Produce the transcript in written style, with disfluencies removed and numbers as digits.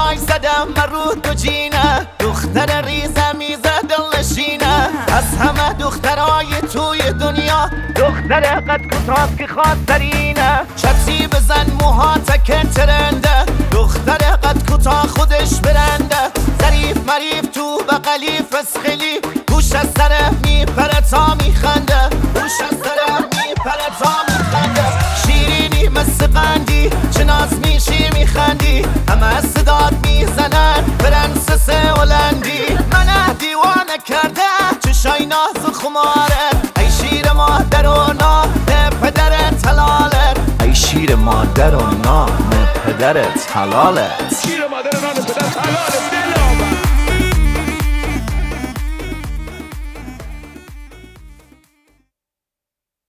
وای زدم من رو دو جینه، دختر ریزه میزه دلنشینه، از همه دخترای توی دنیا دختر قد کوتاه که خاطرینه. چپسی بزن موها تکه ترنده، دختر قد کوتاه خودش برنده، ظریف مریف تو بغلی فسخلی، گوش از سره میپره تا میخنده، گوش از سره میپره تا میخنده. شیرینی مثل قندی چه ناز میشی میخندی، همه صدات میزنن پرنسس هلندی. منه دیوانه کرده چشای ناز و خماره، ای شیر مادر و نام پدرت حلالت، ای شیر مادر و نام پدرت حلالت. شیر مادر و نام پدرت حلالت.